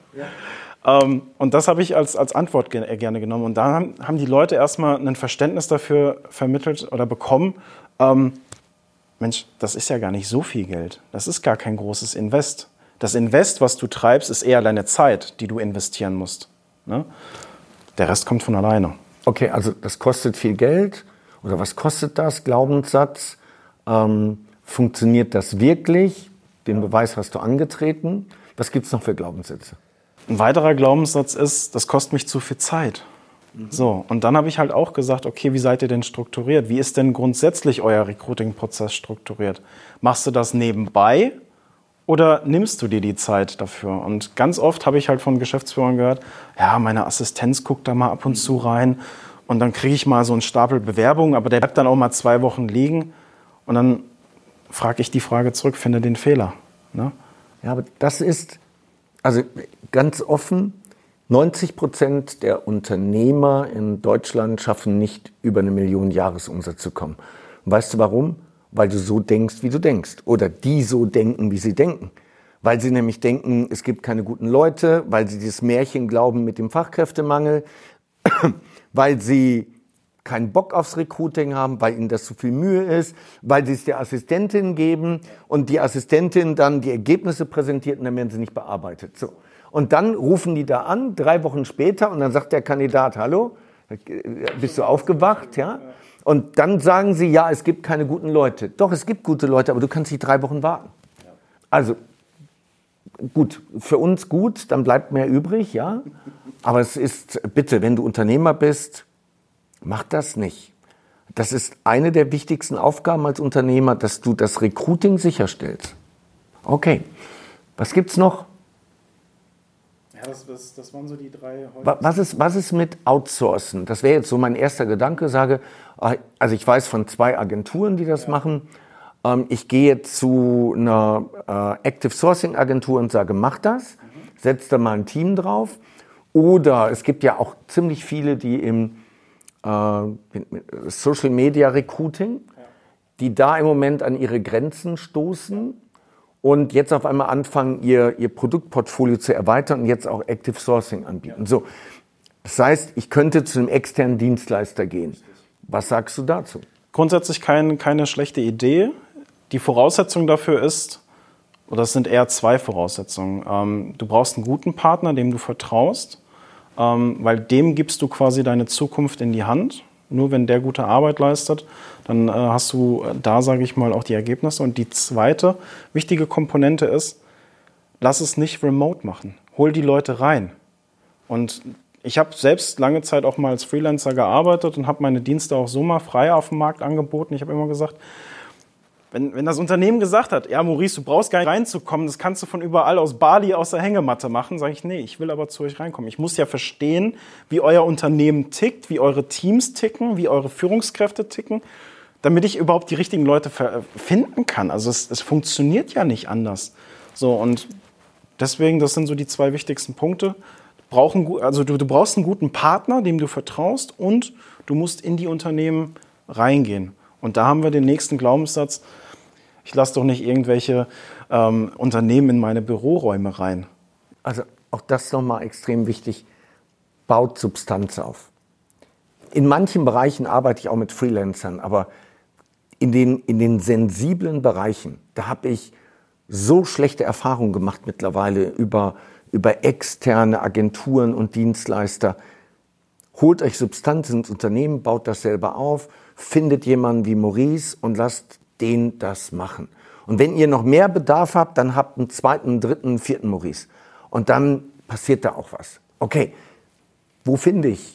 ähm, und das habe ich als, als Antwort ge- gerne genommen. Und da haben, haben die Leute erstmal ein Verständnis dafür vermittelt oder bekommen, ähm, Mensch, das ist ja gar nicht so viel Geld. Das ist gar kein großes Invest. Das Invest, was du treibst, ist eher deine Zeit, die du investieren musst. Ne? Der Rest kommt von alleine. Okay, also das kostet viel Geld. Oder was kostet das? Glaubenssatz. Ähm, funktioniert das wirklich? Den Beweis hast du angetreten. Was gibt es noch für Glaubenssätze? Ein weiterer Glaubenssatz ist, das kostet mich zu viel Zeit. Mhm. So, und dann habe ich halt auch gesagt, okay, wie seid ihr denn strukturiert? Wie ist denn grundsätzlich euer Recruiting-Prozess strukturiert? Machst du das nebenbei oder nimmst du dir die Zeit dafür? Und ganz oft habe ich halt von Geschäftsführern gehört, ja, meine Assistenz guckt da mal ab und zu rein und dann kriege ich mal so einen Stapel Bewerbungen, aber der bleibt dann auch mal zwei Wochen liegen und dann frage ich die Frage zurück, finde den Fehler. Ne? Ja, aber das ist, also ganz offen, neunzig Prozent der Unternehmer in Deutschland schaffen nicht über eine Million Jahresumsatz zu kommen. Und weißt du warum? Weil du so denkst, wie du denkst. Oder die so denken, wie sie denken. Weil sie nämlich denken, es gibt keine guten Leute, weil sie dieses Märchen glauben mit dem Fachkräftemangel, weil sie keinen Bock aufs Recruiting haben, weil ihnen das zu viel Mühe ist, weil sie es der Assistentin geben und die Assistentin dann die Ergebnisse präsentiert und dann werden sie nicht bearbeitet. So. Und dann rufen die da an, drei Wochen später, und dann sagt der Kandidat, hallo, bist du aufgewacht? Ja? Und dann sagen sie, ja, es gibt keine guten Leute. Doch, es gibt gute Leute, aber du kannst nicht drei Wochen warten. Also, gut, für uns gut, dann bleibt mehr übrig, ja. Aber es ist, bitte, wenn du Unternehmer bist, mach das nicht. Das ist eine der wichtigsten Aufgaben als Unternehmer, dass du das Recruiting sicherstellst. Okay, was gibt's noch? Ja, das, das, das waren so die drei. Was ist, was ist mit Outsourcen? Das wäre jetzt so mein erster Gedanke. Sage, also ich weiß von zwei Agenturen, die das ja. machen. Ich gehe zu einer Active Sourcing Agentur und sage, mach das. Mhm. Setz da mal ein Team drauf. Oder es gibt ja auch ziemlich viele, die im Social Media Recruiting, die da im Moment an ihre Grenzen stoßen und jetzt auf einmal anfangen, ihr, ihr Produktportfolio zu erweitern und jetzt auch Active Sourcing anbieten. So, das heißt, ich könnte zu einem externen Dienstleister gehen. Was sagst du dazu? Grundsätzlich kein, keine schlechte Idee. Die Voraussetzung dafür ist, oder es sind eher zwei Voraussetzungen. Ähm, du brauchst einen guten Partner, dem du vertraust, ähm, weil dem gibst du quasi deine Zukunft in die Hand. Nur wenn der gute Arbeit leistet, dann äh, hast du da, sage ich mal, auch die Ergebnisse. Und die zweite wichtige Komponente ist, lass es nicht remote machen. Hol die Leute rein. Und ich habe selbst lange Zeit auch mal als Freelancer gearbeitet und habe meine Dienste auch so mal frei auf dem Markt angeboten. Ich habe immer gesagt, wenn, wenn das Unternehmen gesagt hat, ja Maurice, du brauchst gar nicht reinzukommen, das kannst du von überall aus Bali, aus der Hängematte machen, sage ich, nee, ich will aber zu euch reinkommen. Ich muss ja verstehen, wie euer Unternehmen tickt, wie eure Teams ticken, wie eure Führungskräfte ticken, damit ich überhaupt die richtigen Leute finden kann. Also es, es funktioniert ja nicht anders. So, und deswegen, das sind so die zwei wichtigsten Punkte. Brauchen, also du, du brauchst einen guten Partner, dem du vertraust, und du musst in die Unternehmen reingehen. Und da haben wir den nächsten Glaubenssatz, ich lasse doch nicht irgendwelche ähm, Unternehmen in meine Büroräume rein. Also auch das nochmal extrem wichtig, baut Substanz auf. in manchen Bereichen arbeite ich auch mit Freelancern, aber in den, in den sensiblen Bereichen, da habe ich so schlechte Erfahrungen gemacht mittlerweile über, über externe Agenturen und Dienstleister. Holt euch Substanz ins Unternehmen, baut das selber auf, findet jemanden wie Maurice und lasst den das machen. Und wenn ihr noch mehr Bedarf habt, dann habt einen zweiten, einen dritten, einen vierten Maurice. Und dann passiert da auch was. Okay, wo finde ich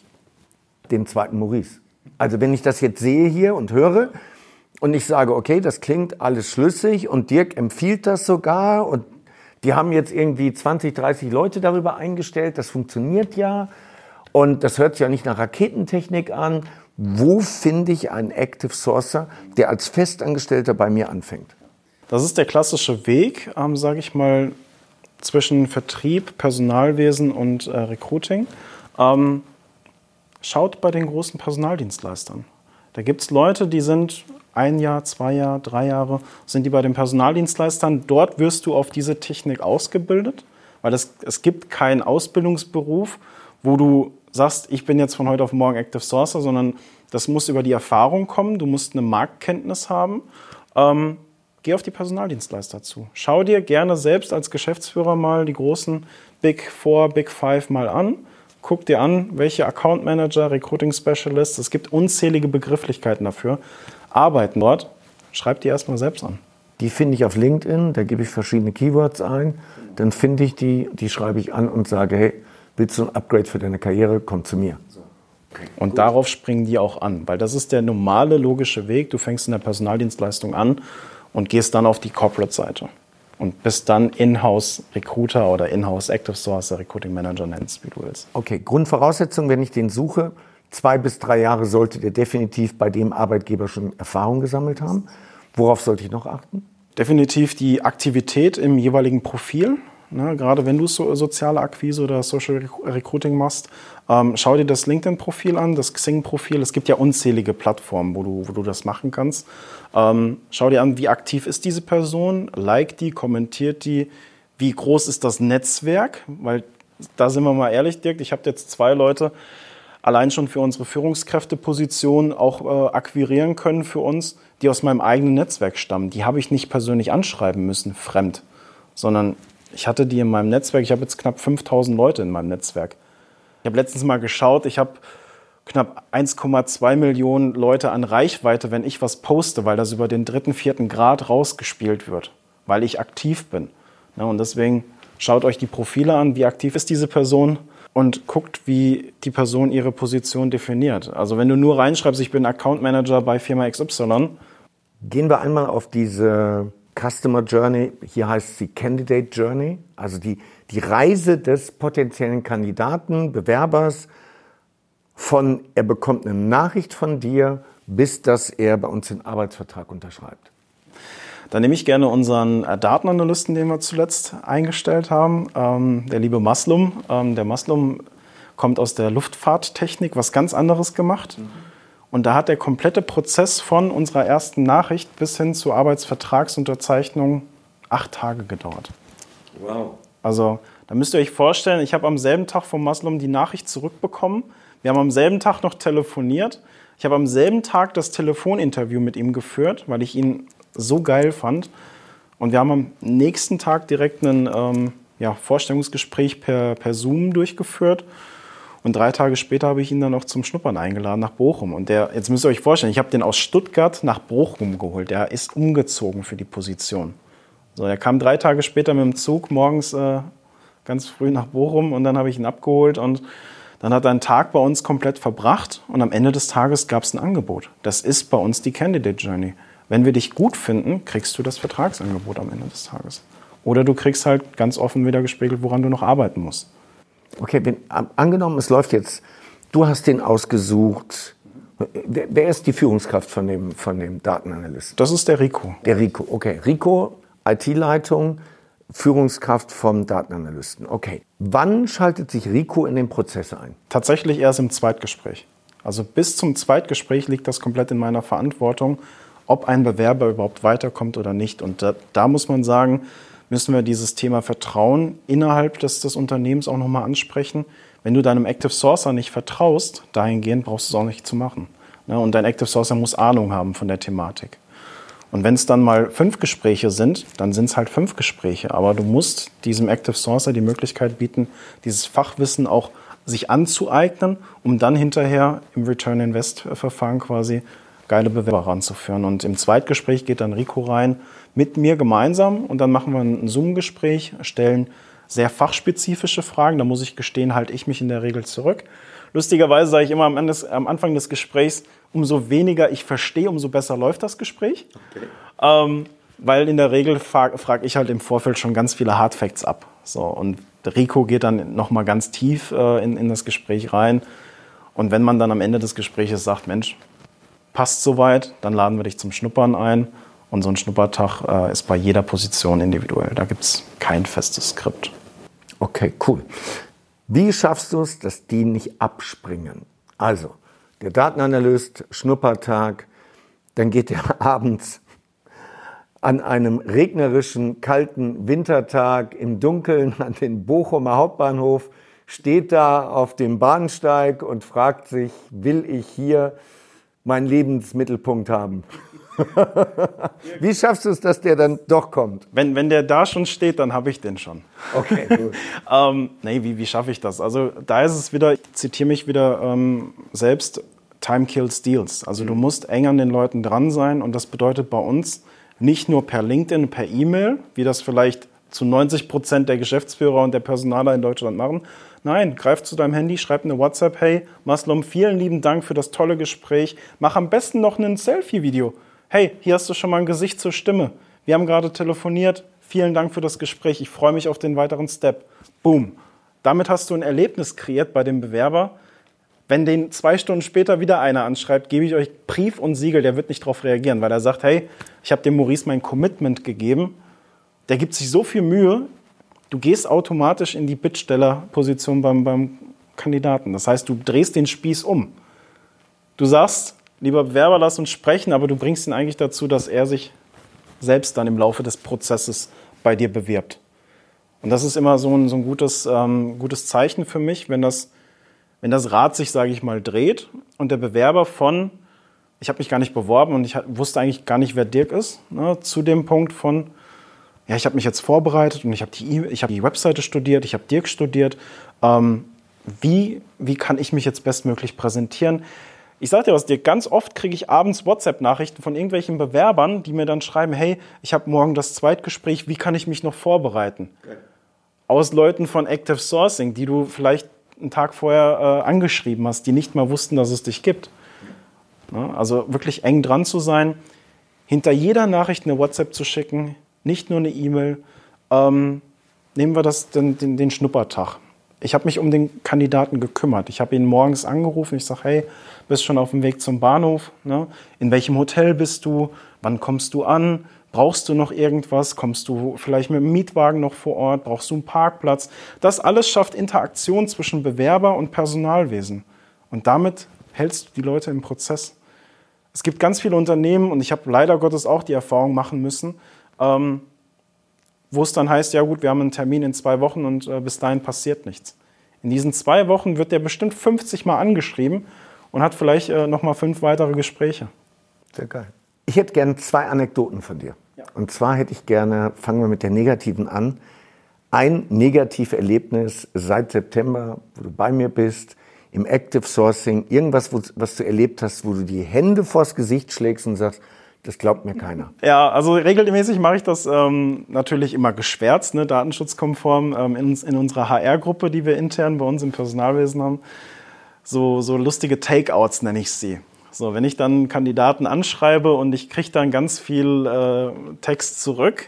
den zweiten Maurice? Also wenn ich das jetzt sehe hier und höre und ich sage, okay, das klingt alles schlüssig und Dirk empfiehlt das sogar und die haben jetzt irgendwie zwanzig, dreißig Leute darüber eingestellt, das funktioniert ja und das hört sich ja nicht nach Raketentechnik an. Wo finde ich einen Active Sourcer, der als Festangestellter bei mir anfängt? Das ist der klassische Weg, ähm, sage ich mal, zwischen Vertrieb, Personalwesen und äh, Recruiting. Ähm, schaut bei den großen Personaldienstleistern. Da gibt es Leute, die sind ein Jahr, zwei Jahre, drei Jahre, sind die bei den Personaldienstleistern. Dort wirst du auf diese Technik ausgebildet, weil es, es gibt keinen Ausbildungsberuf, wo du sagst, ich bin jetzt von heute auf morgen Active Sourcer, sondern das muss über die Erfahrung kommen. Du musst eine Marktkenntnis haben. Ähm, geh auf die Personaldienstleister zu. Schau dir gerne selbst als Geschäftsführer mal die großen Big Four, Big Five mal an. Guck dir an, welche Account Manager, Recruiting Specialists, es gibt unzählige Begrifflichkeiten dafür, arbeiten dort. Schreib die erstmal selbst an. Die finde ich auf LinkedIn, da gebe ich verschiedene Keywords ein, dann finde ich die, die schreibe ich an und sage, hey, willst du ein Upgrade für deine Karriere, komm zu mir. Okay, und gut. Darauf springen die auch an, weil das ist der normale, logische Weg. Du fängst in der Personaldienstleistung an und gehst dann auf die Corporate-Seite und bist dann In-House Recruiter oder In-House Active Sourcer, Recruiting Manager nennst, wie du willst. Okay, Grundvoraussetzung, wenn ich den suche, zwei bis drei Jahre sollte der definitiv bei dem Arbeitgeber schon Erfahrung gesammelt haben. Worauf sollte ich noch achten? Definitiv die Aktivität im jeweiligen Profil. Ne, gerade wenn du so, soziale Akquise oder Social Recruiting machst, ähm, schau dir das LinkedIn-Profil an, das Xing-Profil. Es gibt ja unzählige Plattformen, wo du, wo du das machen kannst. Ähm, schau dir an, wie aktiv ist diese Person, like die, kommentiert die, wie groß ist das Netzwerk, weil da sind wir mal ehrlich, Dirk, ich habe jetzt zwei Leute allein schon für unsere Führungskräfteposition auch äh, akquirieren können für uns, die aus meinem eigenen Netzwerk stammen. Die habe ich nicht persönlich anschreiben müssen, fremd, sondern ich hatte die in meinem Netzwerk. Ich habe jetzt knapp fünftausend Leute in meinem Netzwerk. Ich habe letztens mal geschaut, ich habe knapp eins Komma zwei Millionen Leute an Reichweite, wenn ich was poste, weil das über den dritten, vierten Grad rausgespielt wird, weil ich aktiv bin. Ja, und deswegen schaut euch die Profile an, wie aktiv ist diese Person und guckt, wie die Person ihre Position definiert. Also wenn du nur reinschreibst, ich bin Account Manager bei Firma X Y. Gehen wir einmal auf diese Customer Journey, hier heißt sie Candidate Journey, also die, die Reise des potenziellen Kandidaten, Bewerbers, von er bekommt eine Nachricht von dir, bis dass er bei uns den Arbeitsvertrag unterschreibt. Da nehme ich gerne unseren Datenanalysten, den wir zuletzt eingestellt haben, ähm, der liebe Maslum. Ähm, der Maslum kommt aus der Luftfahrttechnik, was ganz anderes gemacht. Mhm. Und da hat der komplette Prozess von unserer ersten Nachricht bis hin zur Arbeitsvertragsunterzeichnung acht Tage gedauert. Wow. Also da müsst ihr euch vorstellen, ich habe am selben Tag vom Maslum die Nachricht zurückbekommen. Wir haben am selben Tag noch telefoniert. Ich habe am selben Tag das Telefoninterview mit ihm geführt, weil ich ihn so geil fand. Und wir haben am nächsten Tag direkt ein ähm, ja, Vorstellungsgespräch per, per Zoom durchgeführt. Und drei Tage später habe ich ihn dann noch zum Schnuppern eingeladen nach Bochum. Und der, jetzt müsst ihr euch vorstellen, ich habe den aus Stuttgart nach Bochum geholt. Der ist umgezogen für die Position. So, er kam drei Tage später mit dem Zug morgens äh, ganz früh nach Bochum und dann habe ich ihn abgeholt und dann hat er einen Tag bei uns komplett verbracht und am Ende des Tages gab es ein Angebot. Das ist bei uns die Candidate Journey. Wenn wir dich gut finden, kriegst du das Vertragsangebot am Ende des Tages. Oder du kriegst halt ganz offen wieder gespiegelt, woran du noch arbeiten musst. Okay, wenn, angenommen, es läuft jetzt, du hast den ausgesucht. Wer, wer ist die Führungskraft von dem, von dem Datenanalysten? Das ist der Rico. Der Rico, okay. Rico, I T-Leitung, Führungskraft vom Datenanalysten. Okay. Wann schaltet sich Rico in den Prozess ein? Tatsächlich erst im Zweitgespräch. Also bis zum Zweitgespräch liegt das komplett in meiner Verantwortung, ob ein Bewerber überhaupt weiterkommt oder nicht. Und da, da muss man sagen, müssen wir dieses Thema Vertrauen innerhalb des, des Unternehmens auch nochmal ansprechen. Wenn du deinem Active Sourcer nicht vertraust, dahingehend brauchst du es auch nicht zu machen. Ne? Und dein Active Sourcer muss Ahnung haben von der Thematik. Und wenn es dann mal fünf Gespräche sind, dann sind es halt fünf Gespräche. Aber du musst diesem Active Sourcer die Möglichkeit bieten, dieses Fachwissen auch sich anzueignen, um dann hinterher im Return-Invest-Verfahren quasi geile Bewerber ranzuführen. Und im Zweitgespräch geht dann Rico rein mit mir gemeinsam und dann machen wir ein Zoom-Gespräch, stellen sehr fachspezifische Fragen. Da muss ich gestehen, halte ich mich in der Regel zurück. Lustigerweise sage ich immer am, Ende, am Anfang des Gesprächs, umso weniger ich verstehe, umso besser läuft das Gespräch. Okay. Ähm, weil in der Regel frage frag ich halt im Vorfeld schon ganz viele Hardfacts ab. So, und Rico geht dann nochmal ganz tief äh, in, in das Gespräch rein. Und wenn man dann am Ende des Gesprächs sagt, Mensch, passt soweit, dann laden wir dich zum Schnuppern ein. Und so ein Schnuppertag äh, ist bei jeder Position individuell. Da gibt es kein festes Skript. Okay, cool. Wie schaffst du es, dass die nicht abspringen? Also, der Datenanalyst, Schnuppertag, dann geht er abends an einem regnerischen, kalten Wintertag im Dunkeln an den Bochumer Hauptbahnhof, steht da auf dem Bahnsteig und fragt sich, will ich hier meinen Lebensmittelpunkt haben? Wie schaffst du es, dass der dann doch kommt? Wenn, wenn der da schon steht, dann habe ich den schon. Okay, gut. ähm, nee, wie, wie schaffe ich das? Also da ist es wieder, ich zitiere mich wieder ähm, selbst, Time kills deals. Also mhm. du musst eng an den Leuten dran sein und das bedeutet bei uns nicht nur per LinkedIn, per E-Mail, wie das vielleicht zu neunzig Prozent der Geschäftsführer und der Personaler in Deutschland machen. Nein, greif zu deinem Handy, schreib eine WhatsApp, hey Maslom, vielen lieben Dank für das tolle Gespräch. Mach am besten noch ein Selfie-Video. Hey, hier hast du schon mal ein Gesicht zur Stimme. Wir haben gerade telefoniert. Vielen Dank für das Gespräch. Ich freue mich auf den weiteren Step. Boom. Damit hast du ein Erlebnis kreiert bei dem Bewerber. Wenn den zwei Stunden später wieder einer anschreibt, gebe ich euch Brief und Siegel, der wird nicht darauf reagieren, weil er sagt, hey, ich habe dem Maurice mein Commitment gegeben. Der gibt sich so viel Mühe, du gehst automatisch in die Bittstellerposition beim, beim Kandidaten. Das heißt, du drehst den Spieß um. Du sagst, lieber Bewerber, lass uns sprechen, aber du bringst ihn eigentlich dazu, dass er sich selbst dann im Laufe des Prozesses bei dir bewirbt. Und das ist immer so ein, so ein gutes, ähm, gutes Zeichen für mich, wenn das, wenn das Rad sich, sage ich mal, dreht und der Bewerber von, ich habe mich gar nicht beworben und ich wusste eigentlich gar nicht, wer Dirk ist, ne, zu dem Punkt von, ja, ich habe mich jetzt vorbereitet und ich habe die, ich hab die Webseite studiert, ich habe Dirk studiert. Ähm, wie, wie kann ich mich jetzt bestmöglich präsentieren? Ich sage dir was, Dirk, ganz oft kriege ich abends WhatsApp-Nachrichten von irgendwelchen Bewerbern, die mir dann schreiben, hey, ich habe morgen das Zweitgespräch, wie kann ich mich noch vorbereiten? Okay. Aus Leuten von Active Sourcing, die du vielleicht einen Tag vorher äh, angeschrieben hast, die nicht mal wussten, dass es dich gibt. Ja, also wirklich eng dran zu sein, hinter jeder Nachricht eine WhatsApp zu schicken, nicht nur eine E-Mail. Ähm, nehmen wir das, den, den, den Schnuppertag. Ich habe mich um den Kandidaten gekümmert. Ich habe ihn morgens angerufen. Ich sage, hey, bist schon auf dem Weg zum Bahnhof? Ne? In welchem Hotel bist du? Wann kommst du an? Brauchst du noch irgendwas? Kommst du vielleicht mit dem Mietwagen noch vor Ort? Brauchst du einen Parkplatz? Das alles schafft Interaktion zwischen Bewerber und Personalwesen. Und damit hältst du die Leute im Prozess. Es gibt ganz viele Unternehmen, und ich habe leider Gottes auch die Erfahrung machen müssen, ähm, wo es dann heißt, ja gut, wir haben einen Termin in zwei Wochen und äh, bis dahin passiert nichts. In diesen zwei Wochen wird der bestimmt fünfzig Mal angeschrieben und hat vielleicht äh, nochmal fünf weitere Gespräche. Sehr geil. Ich hätte gerne zwei Anekdoten von dir. Ja. Und zwar hätte ich gerne, fangen wir mit der negativen an, ein Negativerlebnis seit September, wo du bei mir bist, im Active Sourcing, irgendwas, wo, was du erlebt hast, wo du die Hände vors Gesicht schlägst und sagst, das glaubt mir keiner. Ja, also regelmäßig mache ich das ähm, natürlich immer geschwärzt, ne, datenschutzkonform, ähm, in, in unserer H R-Gruppe, die wir intern bei uns im Personalwesen haben. So, so lustige Takeouts nenne ich sie. So, wenn ich dann Kandidaten anschreibe und ich kriege dann ganz viel äh, Text zurück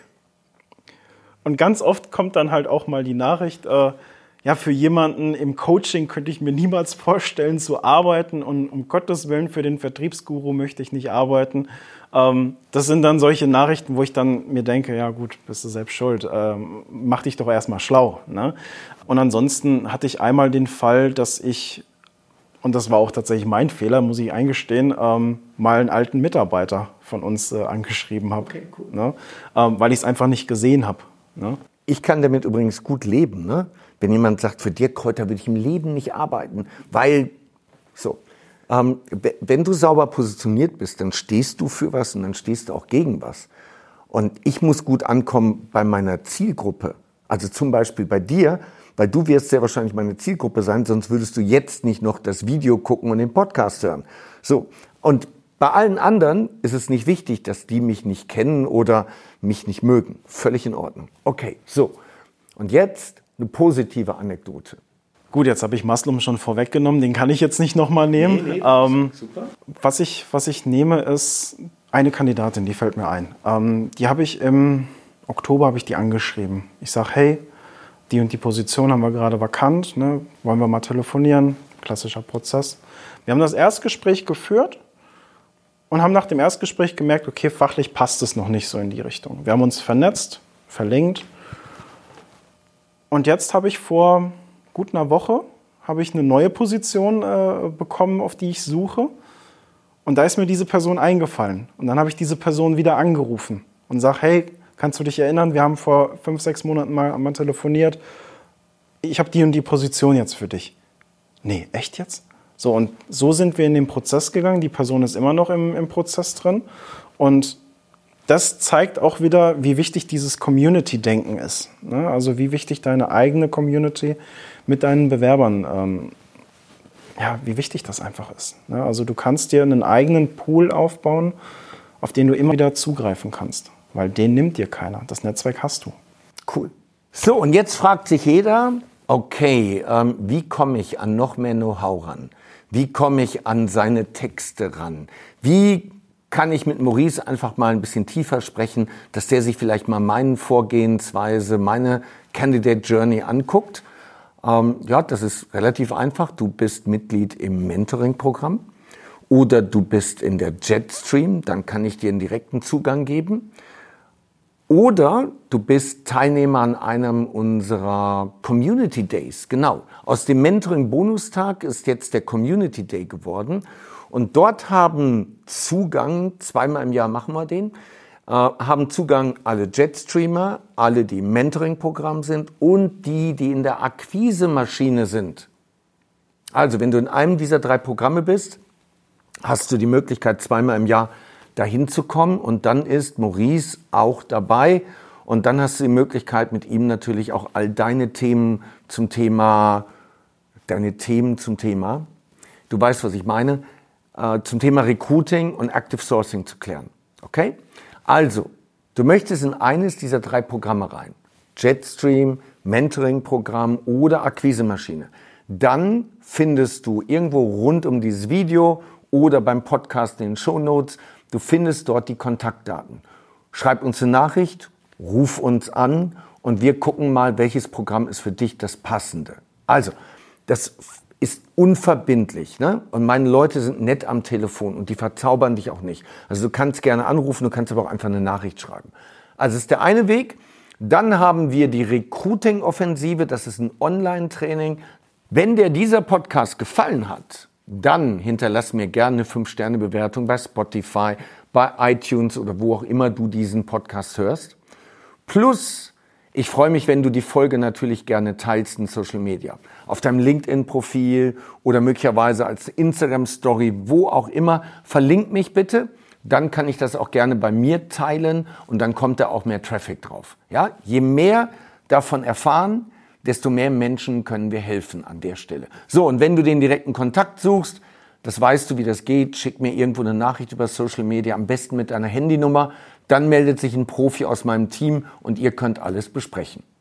und ganz oft kommt dann halt auch mal die Nachricht, äh, ja, für jemanden im Coaching könnte ich mir niemals vorstellen zu arbeiten und um Gottes Willen für den Vertriebsguru möchte ich nicht arbeiten. Ähm, das sind dann solche Nachrichten, wo ich dann mir denke, ja gut, bist du selbst schuld, ähm, mach dich doch erstmal schlau. Ne? Und ansonsten hatte ich einmal den Fall, dass ich, und das war auch tatsächlich mein Fehler, muss ich eingestehen, ähm, mal einen alten Mitarbeiter von uns äh, angeschrieben habe, okay, cool. Ne? ähm, weil ich es einfach nicht gesehen habe. Ne? Ich kann damit übrigens gut leben, ne? Wenn jemand sagt, für Dirk Kräuter würde ich im Leben nicht arbeiten, weil so. Ähm, wenn du sauber positioniert bist, dann stehst du für was und dann stehst du auch gegen was. Und ich muss gut ankommen bei meiner Zielgruppe. Also zum Beispiel bei dir, weil du wirst sehr wahrscheinlich meine Zielgruppe sein, sonst würdest du jetzt nicht noch das Video gucken und den Podcast hören. So. Und bei allen anderen ist es nicht wichtig, dass die mich nicht kennen oder mich nicht mögen. Völlig in Ordnung. Okay, so. Und jetzt eine positive Anekdote. Gut, jetzt habe ich Maslum schon vorweggenommen, den kann ich jetzt nicht nochmal nehmen. Nee, nee, ähm, super. Was ich, was ich nehme, ist eine Kandidatin, die fällt mir ein. Ähm, die habe ich im Oktober habe ich die angeschrieben. Ich sage, hey, die und die Position haben wir gerade vakant, ne? Wollen wir mal telefonieren? Klassischer Prozess. Wir haben das Erstgespräch geführt und haben nach dem Erstgespräch gemerkt, okay, fachlich passt es noch nicht so in die Richtung. Wir haben uns vernetzt, verlinkt und jetzt habe ich vor gut einer Woche habe ich eine neue Position äh, bekommen, auf die ich suche. Und da ist mir diese Person eingefallen. Und dann habe ich diese Person wieder angerufen und sage, hey, kannst du dich erinnern, wir haben vor fünf, sechs Monaten mal, mal telefoniert. Ich habe die und die Position jetzt für dich. Nee, echt jetzt? So, und so sind wir in den Prozess gegangen. Die Person ist immer noch im, im Prozess drin. Und das zeigt auch wieder, wie wichtig dieses Community-Denken ist. Ne? Also wie wichtig deine eigene Community mit deinen Bewerbern, ähm, ja, wie wichtig das einfach ist. Ne? Also du kannst dir einen eigenen Pool aufbauen, auf den du immer wieder zugreifen kannst. Weil den nimmt dir keiner. Das Netzwerk hast du. Cool. So, und jetzt fragt sich jeder, okay, ähm, wie komme ich an noch mehr Know-how ran? Wie komme ich an seine Texte ran? Wie kann ich mit Maurice einfach mal ein bisschen tiefer sprechen, dass der sich vielleicht mal meine Vorgehensweise, meine Candidate Journey anguckt? Ähm, ja, das ist relativ einfach. Du bist Mitglied im Mentoring-Programm oder du bist in der Jetstream, dann kann ich dir einen direkten Zugang geben. Oder du bist Teilnehmer an einem unserer Community Days. Genau, aus dem Mentoring-Bonustag ist jetzt der Community Day geworden. Und dort haben Zugang, zweimal im Jahr machen wir den, äh, haben Zugang alle Jetstreamer, alle, die im Mentoring-Programm sind und die, die in der Akquise-Maschine sind. Also, wenn du in einem dieser drei Programme bist, hast du die Möglichkeit, zweimal im Jahr dahin zu kommen. Und dann ist Maurice auch dabei. Und dann hast du die Möglichkeit, mit ihm natürlich auch all deine Themen zum Thema, deine Themen zum Thema, du weißt, was ich meine, zum Thema Recruiting und Active Sourcing zu klären. Okay? Also, du möchtest in eines dieser drei Programme rein. Jetstream, Mentoring-Programm oder Akquise-Maschine. Dann findest du irgendwo rund um dieses Video oder beim Podcast in den Shownotes, du findest dort die Kontaktdaten. Schreib uns eine Nachricht, ruf uns an und wir gucken mal, welches Programm ist für dich das passende. Also, das ist unverbindlich, ne? Und meine Leute sind nett am Telefon und die verzaubern dich auch nicht. Also du kannst gerne anrufen, du kannst aber auch einfach eine Nachricht schreiben. Also das ist der eine Weg. Dann haben wir die Recruiting-Offensive, das ist ein Online-Training. Wenn dir dieser Podcast gefallen hat, dann hinterlass mir gerne eine fünf Sterne Bewertung bei Spotify, bei iTunes oder wo auch immer du diesen Podcast hörst. Plus, ich freue mich, wenn du die Folge natürlich gerne teilst in Social Media. Auf deinem LinkedIn-Profil oder möglicherweise als Instagram-Story, wo auch immer. Verlink mich bitte, dann kann ich das auch gerne bei mir teilen und dann kommt da auch mehr Traffic drauf. Ja? Je mehr davon erfahren, desto mehr Menschen können wir helfen an der Stelle. So, und wenn du den direkten Kontakt suchst, das weißt du, wie das geht, schick mir irgendwo eine Nachricht über Social Media, am besten mit deiner Handynummer. Dann meldet sich ein Profi aus meinem Team und ihr könnt alles besprechen.